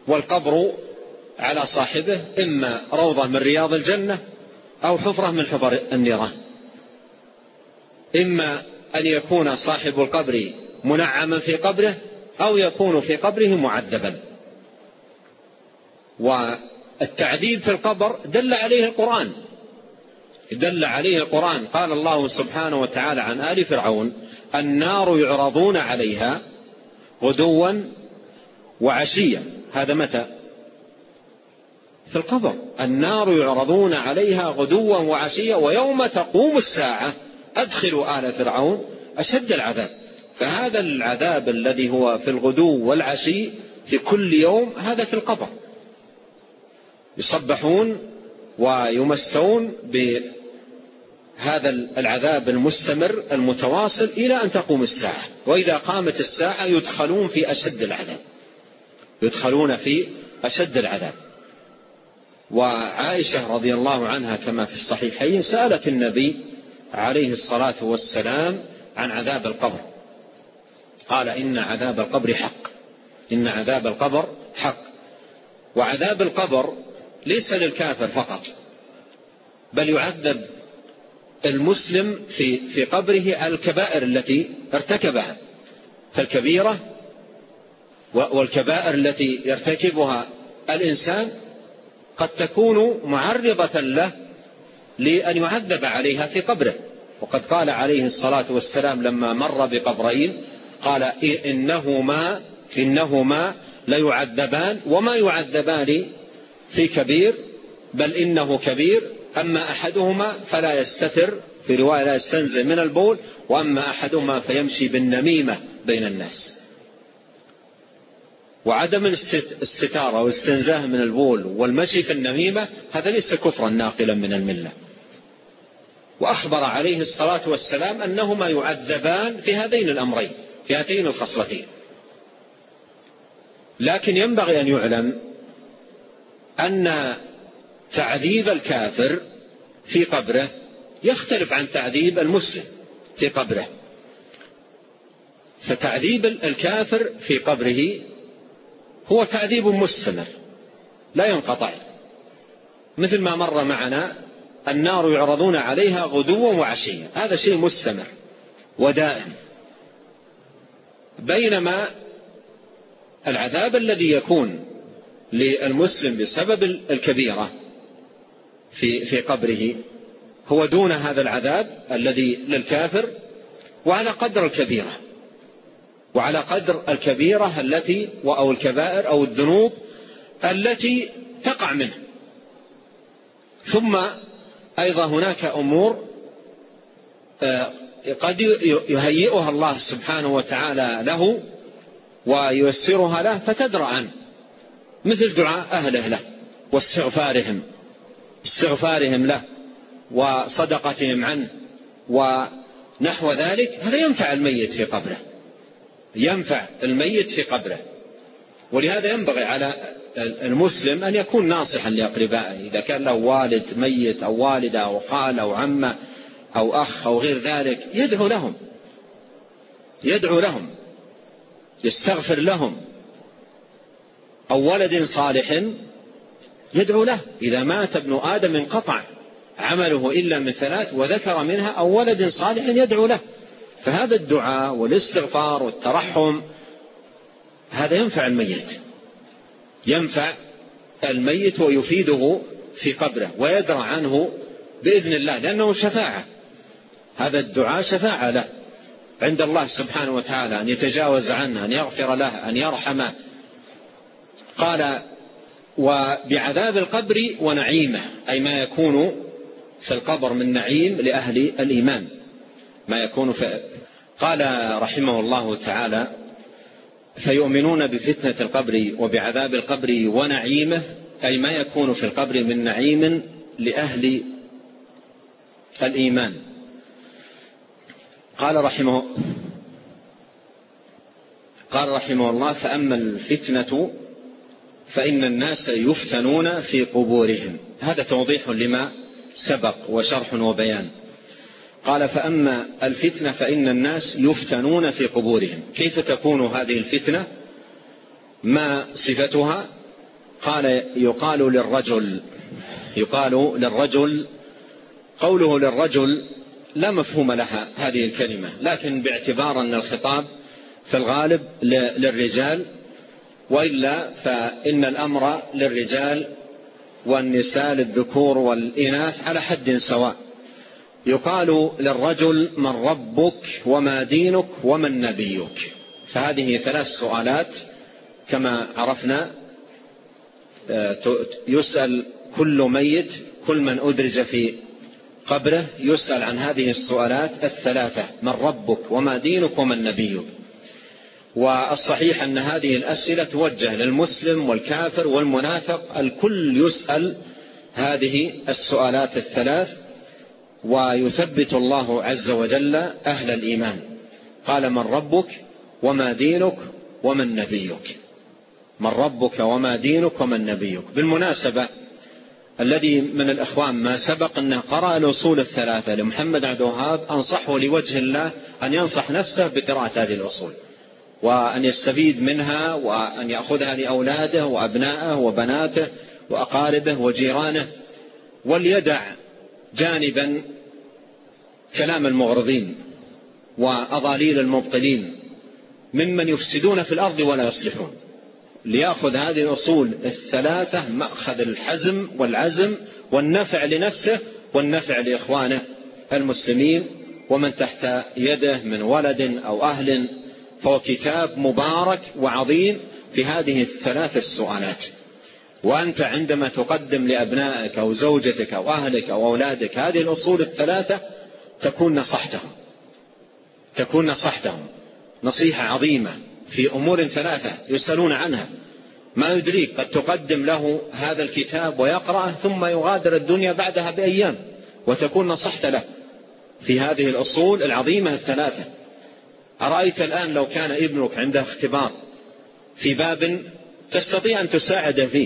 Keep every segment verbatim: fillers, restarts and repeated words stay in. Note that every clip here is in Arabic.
والقبر على صاحبه إما روضة من رياض الجنة أو حفرة من حفر النيران. إما أن يكون صاحب القبر منعما في قبره أو يكون في قبره معذبا. والتعذيب في القبر دل عليه القرآن دل عليه القرآن قال الله سبحانه وتعالى عن آل فرعون: النار يعرضون عليها غدوا وعشيا. هذا متى؟ في القبر. النار يعرضون عليها غدوا وعشيا ويوم تقوم الساعة أدخلوا آل فرعون أشد العذاب. فهذا العذاب الذي هو في الغدو والعشي في كل يوم هذا في القبر، يصبحون ويمسون بهذا العذاب المستمر المتواصل إلى أن تقوم الساعة. وإذا قامت الساعة يدخلون في أشد العذاب يدخلون في أشد العذاب. وعائشة رضي الله عنها كما في الصحيحين سألت النبي عليه الصلاة والسلام عن عذاب القبر، قال: إن عذاب القبر حق إن عذاب القبر حق. وعذاب القبر ليس للكافر فقط، بل يعذب المسلم في في قبره على الكبائر التي ارتكبها. فالكبيرة والكبائر التي يرتكبها الإنسان قد تكون معرضة له لأن يعذب عليها في قبره. وقد قال عليه الصلاة والسلام لما مر بقبرين قال: إنهما إنهما ليعذبان وما يعذبان في كبير بل إنه كبير، أما أحدهما فلا يستتر، في رواية لا يستنزل من البول، وأما أحدهما فيمشي بالنميمة بين الناس. وعدم الاستتارة والاستنزاه من البول والمشي في النميمة هذا ليس كفرا ناقلا من الملة. وأخبر عليه الصلاة والسلام أنهما يعذبان في هذين الأمرين، في هاتين الخصلتين. لكن ينبغي أن يعلم أن تعذيب الكافر في قبره يختلف عن تعذيب المسلم في قبره. فتعذيب الكافر في قبره هو تعذيب مستمر لا ينقطع، مثل ما مر معنا: النار يعرضون عليها غدوا وعشيا، هذا شيء مستمر ودائم. بينما العذاب الذي يكون للمسلم بسبب الكبيرة في في قبره هو دون هذا العذاب الذي للكافر، وعلى قدر الكبيرة وعلى قدر الكبيرة التي أو الكبائر أو الذنوب التي تقع منه. ثم أيضا هناك أمور قد يهيئها الله سبحانه وتعالى له وييسرها له فتدرأ عنه، مثل دعاء أهله له واستغفارهم استغفارهم له وصدقتهم عنه ونحو ذلك. هذا ينفع الميت في قبره ينفع الميت في قبره. ولهذا ينبغي على المسلم أن يكون ناصحا لأقربائه، إذا كان له والد ميت أو والدة أو خال أو عمة أو أخ أو غير ذلك يدعو لهم يدعو لهم يستغفر لهم، أو ولد صالح يدعو له. إذا مات ابن آدم انقطع عمله إلا من ثلاث وذكر منها أو ولد صالح يدعو له. فهذا الدعاء والاستغفار والترحم هذا ينفع الميت ينفع الميت ويفيده في قبره ويدرى عنه بإذن الله، لأنه شفاعة. هذا الدعاء شفاعة له عند الله سبحانه وتعالى، أن يتجاوز عنه، أن يغفر له، أن يرحمه. قال: وبعذاب القبر ونعيمه، أي ما يكون في القبر من نعيم لأهل الإيمان ما يكون في. قال رحمه الله تعالى: فيؤمنون بفتنة القبر وبعذاب القبر ونعيمه، أي ما يكون في القبر من نعيم لأهل الإيمان. قال رحمه قال رحمه الله: فأما الفتنة فإن الناس يفتنون في قبورهم. هذا توضيح لما سبق وشرح وبيان. قال: فأما الفتنة فإن الناس يفتنون في قبورهم. كيف تكون هذه الفتنة؟ ما صفتها؟ قال يقال للرجل يقال للرجل قوله للرجل لا مفهوم لها هذه الكلمة، لكن باعتبار أن الخطاب في الغالب للرجال، وإلا فإن الأمر للرجال والنساء للذكور والإناث على حد سواء. يقال للرجل من ربك وما دينك ومن نبيك. فهذه ثلاث سؤالات كما عرفنا يسأل كل ميت، كل من أدرج في قبره يسأل عن هذه السؤالات الثلاثة: من ربك وما دينك ومن نبيك. والصحيح أن هذه الأسئلة توجه للمسلم والكافر والمنافق، الكل يسأل هذه السؤالات الثلاث، ويثبت الله عز وجل أهل الإيمان. قال: من ربك وما دينك ومن نبيك. من ربك وما دينك ومن نبيك. بالمناسبة الذي من الإخوان ما سبق أنه قرأ الأصول الثلاثة لمحمد عبد الوهاب، أنصحه لوجه الله أن ينصح نفسه بقراءة هذه الأصول، وأن يستفيد منها، وأن يأخذها لأولاده وأبنائه وبناته وأقاربه وجيرانه، وليدع جانبا كلام المغرضين وأضاليل المبطلين ممن يفسدون في الأرض ولا يصلحون، ليأخذ هذه الأصول الثلاثة مأخذ الحزم والعزم والنفع لنفسه والنفع لإخوانه المسلمين ومن تحت يده من ولد أو أهل. فهو كتاب مبارك وعظيم في هذه الثلاث السؤالات. وأنت عندما تقدم لأبنائك أو زوجتك أو أهلك أو أولادك هذه الأصول الثلاثة تكون نصحتهم تكون نصحتهم نصيحة عظيمة في أمور ثلاثة يسألون عنها. ما يدريك قد تقدم له هذا الكتاب ويقرأه ثم يغادر الدنيا بعدها بأيام، وتكون نصحت له في هذه الأصول العظيمة الثلاثة. أرأيت الآن لو كان ابنك عنده اختبار في باب تستطيع أن تساعد فيه،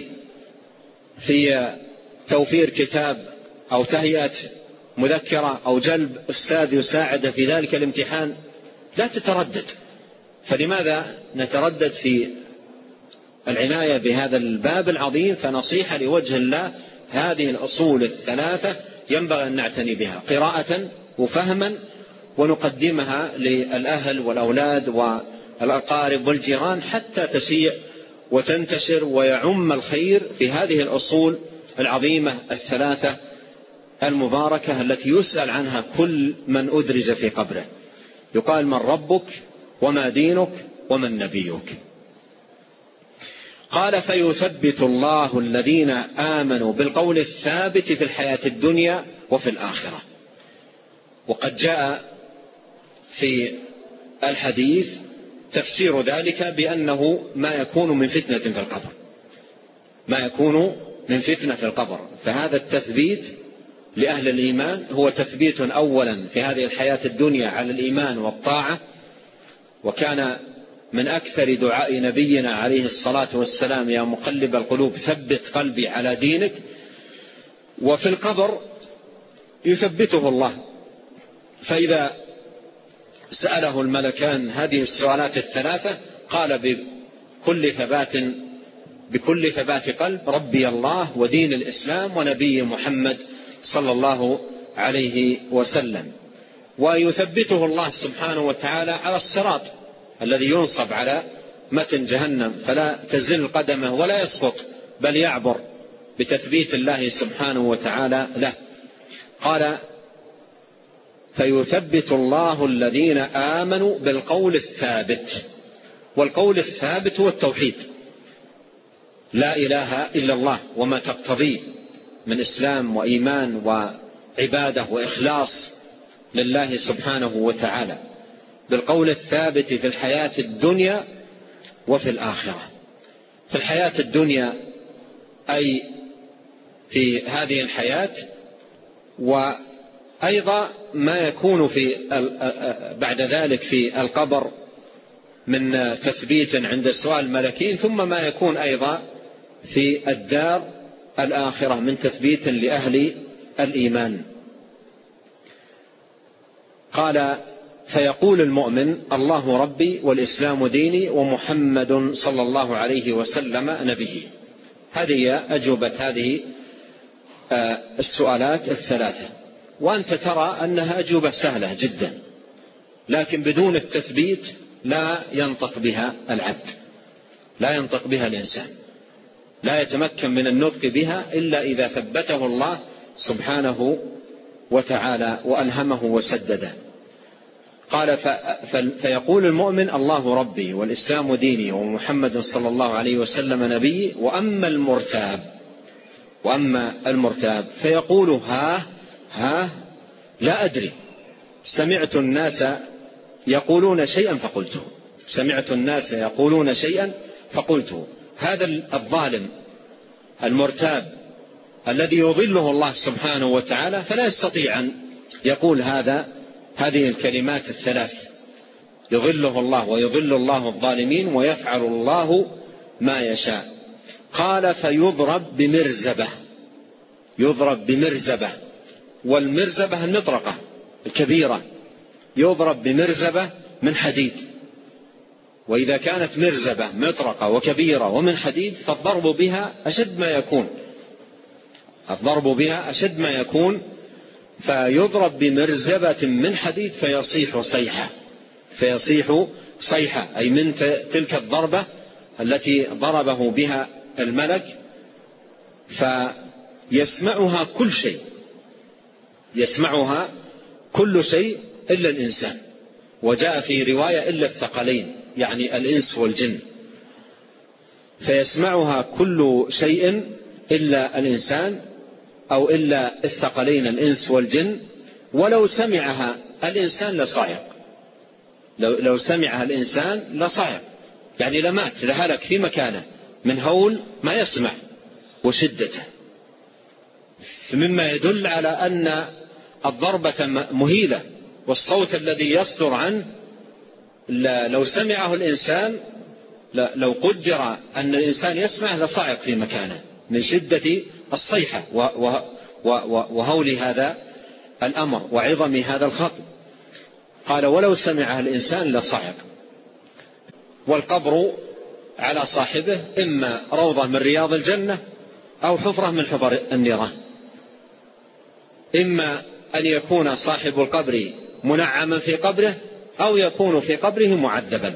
في توفير كتاب أو تهيئة مذكرة أو جلب أستاذ يساعد في ذلك الامتحان، لا تتردد. فلماذا نتردد في العناية بهذا الباب العظيم؟ فنصيحة لوجه الله، هذه الأصول الثلاثة ينبغي أن نعتني بها قراءة وفهما، ونقدمها للأهل والأولاد والأقارب والجيران حتى تسيع وتنتشر ويعم الخير في هذه الأصول العظيمة الثلاثة المباركة التي يسأل عنها كل من أدرج في قبره. يقال: من ربك وما دينك ومن نبيك. قال: فيثبت الله الذين آمنوا بالقول الثابت في الحياة الدنيا وفي الآخرة. وقد جاء في الحديث تفسير ذلك بأنه ما يكون من فتنة في القبر ما يكون من فتنة في القبر. فهذا التثبيت لأهل الإيمان هو تثبيت أولا في هذه الحياة الدنيا على الإيمان والطاعة، وكان من أكثر دعاء نبينا عليه الصلاة والسلام: يا مقلب القلوب ثبت قلبي على دينك. وفي القبر يثبته الله، فإذا سأله الملكان هذه السؤالات الثلاثة قال بكل ثبات بكل ثبات قلب: ربي الله ودين الإسلام ونبي محمد صلى الله عليه وسلم. ويثبته الله سبحانه وتعالى على الصراط الذي ينصب على متن جهنم، فلا تزل قدمه ولا يسقط بل يعبر بتثبيت الله سبحانه وتعالى له. قال: فيثبت الله الذين آمنوا بالقول الثابت. والقول الثابت هو التوحيد، لا إله إلا الله وما تقتضيه من إسلام وإيمان وعبادة وإخلاص لله سبحانه وتعالى، بالقول الثابت في الحياة الدنيا وفي الآخرة. في الحياة الدنيا أي في هذه الحياة، وأيضا ما يكون في بعد ذلك في القبر من تثبيت عند السؤال الملكين، ثم ما يكون أيضا في الدار الآخرة من تثبيت لأهل الإيمان. قال: فيقول المؤمن: الله ربي والإسلام ديني ومحمد صلى الله عليه وسلم نبيه. هذه أجوبة هذه السؤالات الثلاثة. وأنت ترى أنها أجوبة سهلة جدا، لكن بدون التثبيت لا ينطق بها العبد، لا ينطق بها الإنسان، لا يتمكن من النطق بها إلا إذا ثبته الله سبحانه وتعالى وألهمه وسدده. قال فيقول المؤمن الله ربي والإسلام ديني ومحمد صلى الله عليه وسلم نبي. وأما المرتاب وأما المرتاب فيقول ها ها لا أدري، سمعت الناس يقولون شيئا فقلته، سمعت الناس يقولون شيئا فقلته. هذا الظالم المرتاب الذي يضله الله سبحانه وتعالى فلا يستطيع أن يقول هذا هذه الكلمات الثلاث، يضله الله ويضل الله الظالمين ويفعل الله ما يشاء. قال فيضرب بمرزبة، يضرب بمرزبة، والمرزبة المطرقة الكبيرة، يضرب بمرزبة من حديد. وإذا كانت مرزبة مطرقة وكبيرة ومن حديد فالضرب بها أشد ما يكون، الضرب بها أشد ما يكون. فيضرب بمرزبة من حديد فيصيح صيحة، فيصيح صيحة أي من تلك الضربة التي ضربه بها الملك، فيسمعها كل شيء، يسمعها كل شيء إلا الإنسان. وجاء في رواية إلا الثقلين، يعني الإنس والجن، فيسمعها كل شيء إلا الإنسان أو إلا الثقلين الإنس والجن. ولو سمعها الإنسان لصعق، لو, لو سمعها الإنسان لصعق، يعني لمات لهلك في مكانه من هول ما يسمع وشدته. مما يدل على أن الضربة مهيلة، والصوت الذي يصدر عنه لو سمعه الإنسان، لو قدر أن الإنسان يسمع لصعق في مكانه من شدة الصيحة وهول هذا الأمر وعظم هذا الخطب. قال ولو سمعها الإنسان لصعق. والقبر على صاحبه إما روضة من رياض الجنة أو حفرة من حفر النيران، إما أن يكون صاحب القبر منعما في قبره أو يكون في قبره معذبا.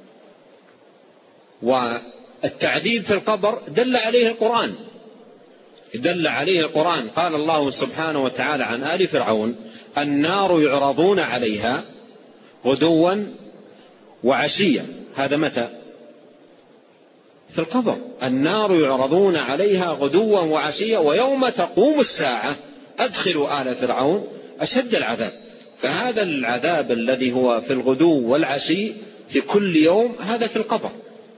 والتعذيب في القبر دل عليه القرآن، دل عليه القرآن. قال الله سبحانه وتعالى عن آل فرعون النار يعرضون عليها غدوا وعشيا. هذا متى؟ في القبر. النار يعرضون عليها غدوا وعشيا ويوم تقوم الساعة أدخلوا آل فرعون أشد العذاب. فهذا العذاب الذي هو في الغدو والعشي في كل يوم هذا في القبر،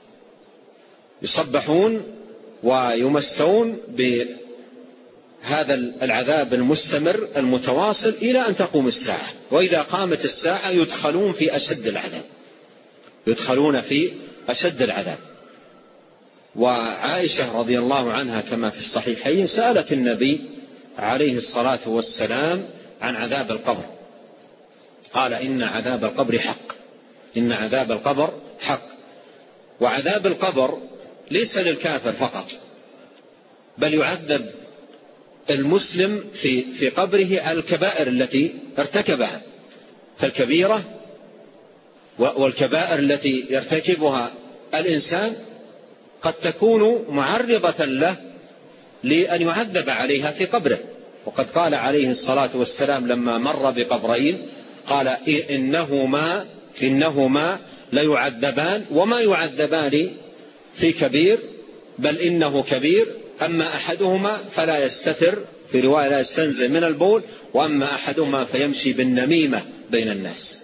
يصبحون ويمسون بهذا العذاب المستمر المتواصل إلى أن تقوم الساعة. وإذا قامت الساعة يدخلون في أشد العذاب، يدخلون في أشد العذاب. وعائشة رضي الله عنها كما في الصحيحين سألت النبي عليه الصلاة والسلام عن عذاب القبر، قال إن عذاب القبر حق، إن عذاب القبر حق. وعذاب القبر ليس للكافر فقط، بل يعذب المسلم في في قبره على الكبائر التي ارتكبها. فالكبيرة والكبائر التي يرتكبها الإنسان قد تكون معرضة له لأن يعذب عليها في قبره. وقد قال عليه الصلاة والسلام لما مر بقبرين قال إنهما إنهما ليعذبان وما يعذبان في كبير بل إنه كبير، أما أحدهما فلا يستتر، في رواية لا يستنزه من البول، وأما أحدهما فيمشي بالنميمة بين الناس.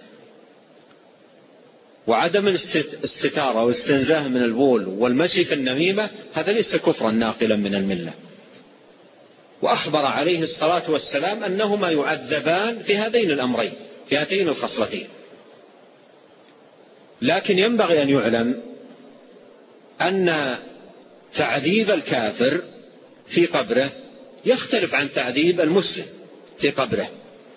وعدم الاستتارة والاستنزاه من البول والمشي في النميمة هذا ليس كفرا ناقلا من الملة. وأخبر عليه الصلاة والسلام أنهما يعذبان في هذين الأمرين، في هاتين الخصلتين. لكن ينبغي أن يعلم أن تعذيب الكافر في قبره يختلف عن تعذيب المسلم في قبره.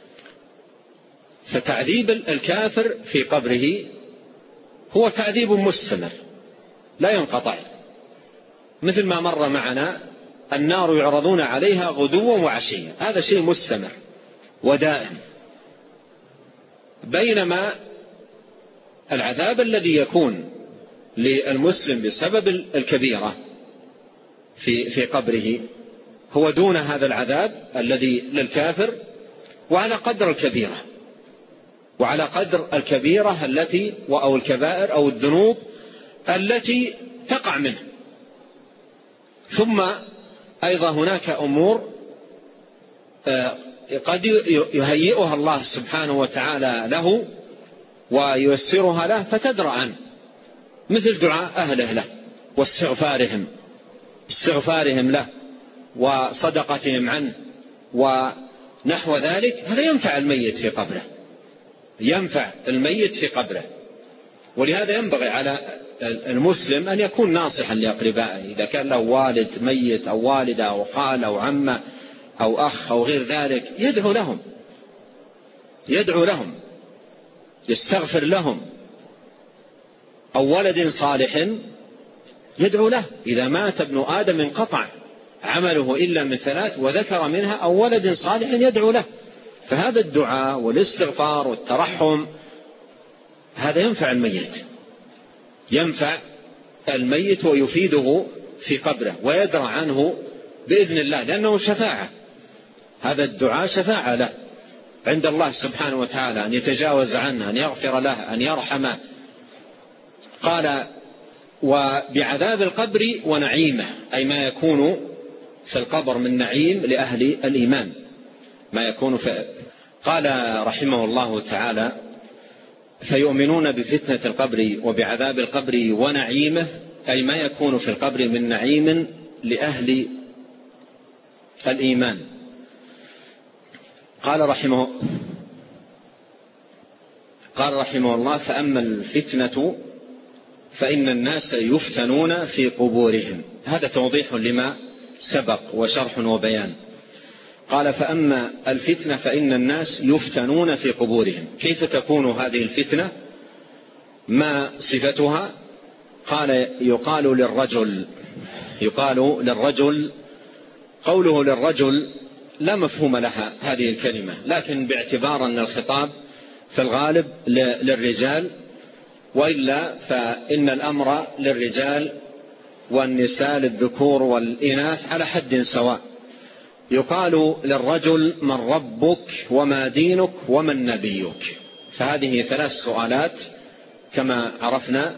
فتعذيب الكافر في قبره هو تعذيب مستمر لا ينقطع، مثل ما مر معنا النار يعرضون عليها غدوا وعشيا، هذا شيء مستمر ودائم. بينما العذاب الذي يكون للمسلم بسبب الكبيرة في في قبره هو دون هذا العذاب الذي للكافر، وعلى قدر الكبيرة وعلى قدر الكبيرة التي أو الكبائر أو الذنوب التي تقع منه. ثم أيضا هناك أمور قد يهيئها الله سبحانه وتعالى له وييسرها له فتدرأ عنه، مثل دعاء أهله له واستغفارهم استغفارهم له وصدقتهم عنه ونحو ذلك. هذا ينفع الميت في قبره، ينفع الميت في قبره. ولهذا ينبغي على المسلم أن يكون ناصحا لأقربائه، إذا كان له والد ميت أو والدة أو خال أو عمة أو أخ أو غير ذلك، يدعو لهم يدعو لهم يستغفر لهم، أو ولد صالح يدعو له. إذا مات ابن آدم انقطع عمله إلا من ثلاث، وذكر منها أو ولد صالح يدعو له. فهذا الدعاء والاستغفار والترحم هذا ينفع الميت ينفع الميت ويفيده في قبره ويدرى عنه بإذن الله، لأنه شفاعة. هذا الدعاء شفاعة له عند الله سبحانه وتعالى، أن يتجاوز عنه، أن يغفر له، أن يرحمه. قال وبعذاب القبر ونعيمه، أي ما يكون في القبر من نعيم لأهل الإيمان، ما يكون في. قال رحمه الله تعالى فيؤمنون بفتنة القبر وبعذاب القبر ونعيمه، أي ما يكون في القبر من نعيم لأهل الإيمان. قال رحمه قال رحمه الله فأما الفتنة فإن الناس يفتنون في قبورهم. هذا توضيح لما سبق وشرح وبيان. قال فأما الفتنة فإن الناس يفتنون في قبورهم. كيف تكون هذه الفتنة؟ ما صفتها؟ قال يقال للرجل يقال للرجل قوله للرجل لا مفهوم لها هذه الكلمة، لكن باعتبار أن الخطاب في الغالب للرجال، وإلا فإن الأمر للرجال والنساء للذكور والإناث على حد سواء. يقال للرجل من ربك وما دينك ومن نبيك. فهذه ثلاث سؤالات كما عرفنا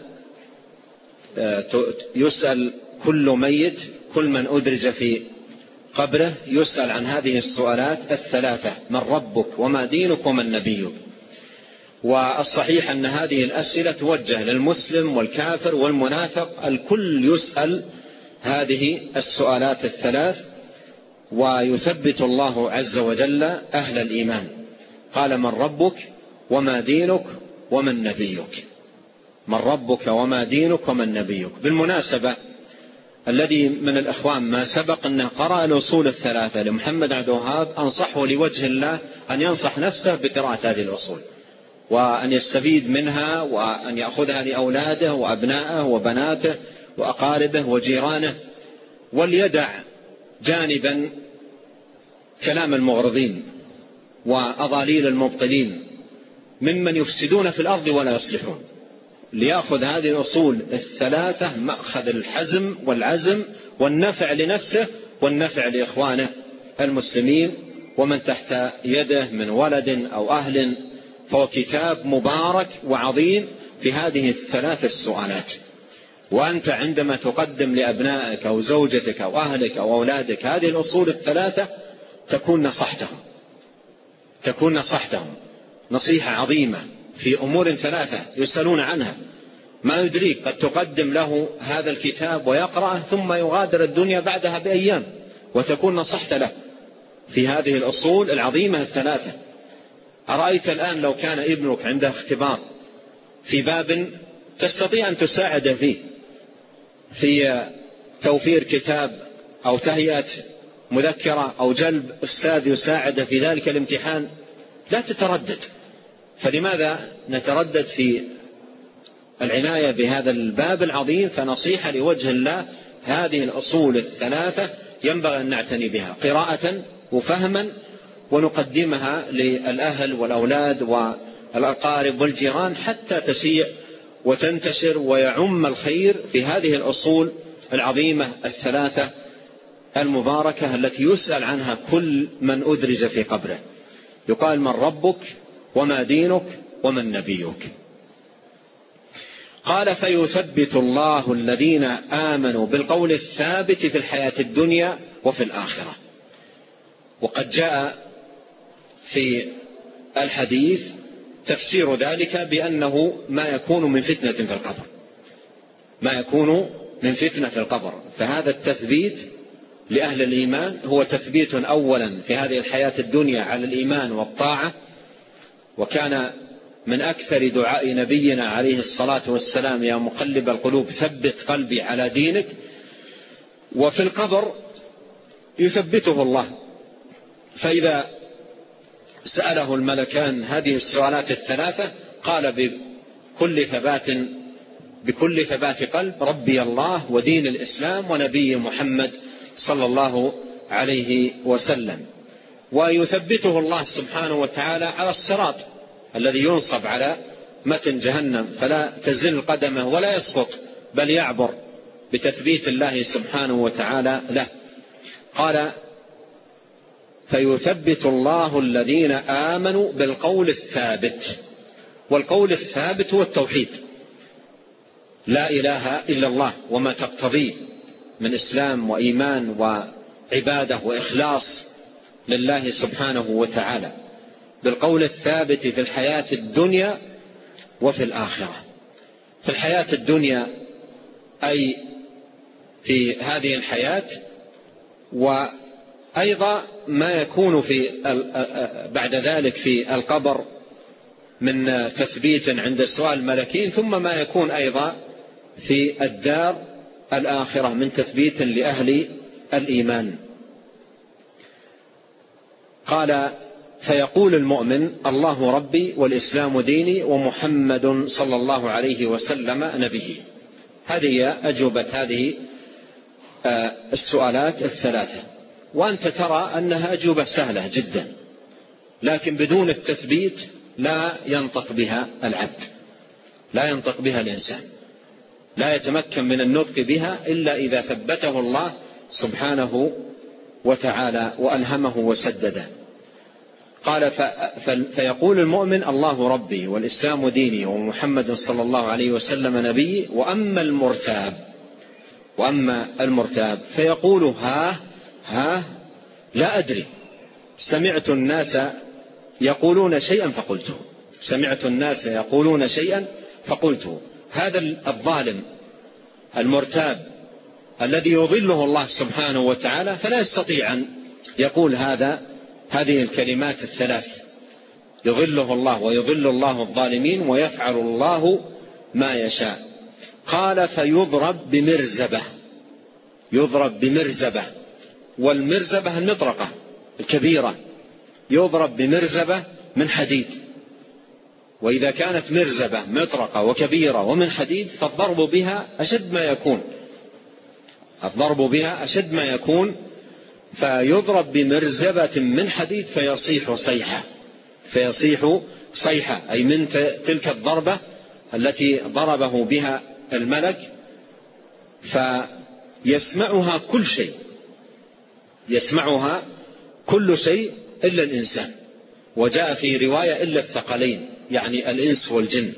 يسأل كل ميت، كل من أدرج في قبره يسأل عن هذه السؤالات الثلاثة: من ربك وما دينك ومن نبيك. والصحيح أن هذه الأسئلة توجه للمسلم والكافر والمنافق، الكل يسأل هذه السؤالات الثلاث، ويثبت الله عز وجل أهل الإيمان. قال من ربك وما دينك ومن نبيك. من ربك وما دينك ومن نبيك. بالمناسبة الذي من الإخوان ما سبق أنه قرأ الأصول الثلاثة لمحمد عبد الوهاب، أنصحه لوجه الله أن ينصح نفسه بقراءة هذه الأصول، وأن يستفيد منها، وأن يأخذها لأولاده وأبنائه وبناته وأقاربه وجيرانه، وليدع جانبا كلام المغرضين وأضاليل المبطلين ممن يفسدون في الأرض ولا يصلحون، ليأخذ هذه الأصول الثلاثة مأخذ الحزم والعزم والنفع لنفسه والنفع لإخوانه المسلمين ومن تحت يده من ولد أو أهل. فهو كتاب مبارك وعظيم في هذه الثلاث السؤالات. وأنت عندما تقدم لأبنائك أو زوجتك أو أهلك أو أولادك هذه الأصول الثلاثة تكون نصحتهم تكون نصحتهم نصيحة عظيمة في أمور ثلاثة يسألون عنها. ما يدريك قد تقدم له هذا الكتاب ويقرأه ثم يغادر الدنيا بعدها بأيام، وتكون نصحت له في هذه الأصول العظيمة الثلاثة. أرأيت الآن لو كان ابنك عنده اختبار في باب تستطيع أن تساعد فيه، في توفير كتاب أو تهيئة مذكرة أو جلب أستاذ يساعد في ذلك الامتحان، لا تتردد. فلماذا نتردد في العناية بهذا الباب العظيم؟ فنصيحة لوجه الله هذه الأصول الثلاثة ينبغي أن نعتني بها قراءة وفهما، ونقدمها للأهل والأولاد والأقارب والجيران حتى تسيع وتنتشر ويعم الخير في هذه الأصول العظيمة الثلاثة المباركة التي يسأل عنها كل من أدرج في قبره. يقال: من ربك وما دينك ومن نبيك؟ قال: فيثبت الله الذين آمنوا بالقول الثابت في الحياة الدنيا وفي الآخرة. وقد جاء في الحديث تفسير ذلك بأنه ما يكون من فتنة في القبر، ما يكون من فتنة في القبر. فهذا التثبيت لأهل الإيمان هو تثبيت أولا في هذه الحياة الدنيا على الإيمان والطاعة، وكان من أكثر دعاء نبينا عليه الصلاة والسلام: يا مقلب القلوب ثبت قلبي على دينك. وفي القبر يثبته الله، فإذا سأله الملكان هذه السؤالات الثلاثة قال بكل ثبات بكل ثبات قلب: ربي الله ودين الإسلام ونبي محمد صلى الله عليه وسلم. ويثبته الله سبحانه وتعالى على الصراط الذي ينصب على متن جهنم، فلا تزل قدمه ولا يسقط بل يعبر بتثبيت الله سبحانه وتعالى له. قال: فيثبت الله الذين آمنوا بالقول الثابت. والقول الثابت هو التوحيد، لا إله إلا الله وما تقتضيه من إسلام وإيمان وعبادة وإخلاص لله سبحانه وتعالى، بالقول الثابت في الحياة الدنيا وفي الآخرة. في الحياة الدنيا أي في هذه الحياة، وأيضا ما يكون في بعد ذلك في القبر من تثبيت عند سؤال الملكين، ثم ما يكون أيضا في الدار الآخرة من تثبيت لأهل الإيمان. قال: فيقول المؤمن: الله ربي والإسلام ديني ومحمد صلى الله عليه وسلم نبي. هذه أجوبة هذه السؤالات الثلاثة، وأنت ترى أنها أجوبة سهلة جدا، لكن بدون التثبيت لا ينطق بها العبد، لا ينطق بها الإنسان، لا يتمكن من النطق بها إلا إذا ثبته الله سبحانه وتعالى وألهمه وسدده. قال: فيقول المؤمن: الله ربي والإسلام ديني ومحمد صلى الله عليه وسلم نبي. وأما المرتاب وأما المرتاب فيقول: ها ها لا أدري، سمعت الناس يقولون شيئا فقلته سمعت الناس يقولون شيئا فقلته. هذا الظالم المرتاب الذي يضله الله سبحانه وتعالى فلا يستطيع أن يقول هذا هذه الكلمات الثلاث، يضله الله ويضل الله الظالمين ويفعل الله ما يشاء. قال: فيضرب بمرزبة، يضرب بمرزبة، والمرزبة المطرقة الكبيرة، يضرب بمرزبة من حديد. وإذا كانت مرزبة مطرقة وكبيرة ومن حديد فالضرب بها أشد ما يكون الضرب بها أشد ما يكون فيضرب بمرزبة من حديد فيصيح صيحة فيصيح صيحة أي من تلك الضربة التي ضربه بها الملك، فيسمعها كل شيء يسمعها كل شيء إلا الإنسان. وجاء في رواية إلا الثقلين، يعني الإنس والجن،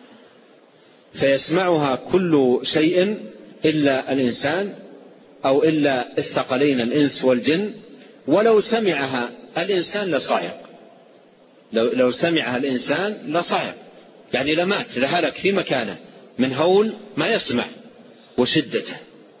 فيسمعها كل شيء إلا الإنسان أو إلا الثقلين الإنس والجن. ولو سمعها الإنسان لصعق، لو, لو سمعها الإنسان لصعق، يعني لمات لهلك في مكانه من هول ما يسمع وشدته.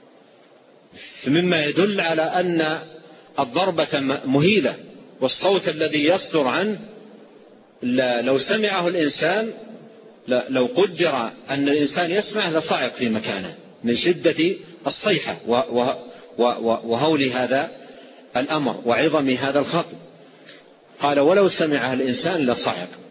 مما يدل على أن الضربة مهيلة، والصوت الذي يصدر عنه لو سمعه الإنسان، لو قدر أن الإنسان يسمع لصعق في مكانه من شدة الصيحة وهول هذا الأمر وعظم هذا الخطب. قال: ولو سمعه الإنسان لصعق.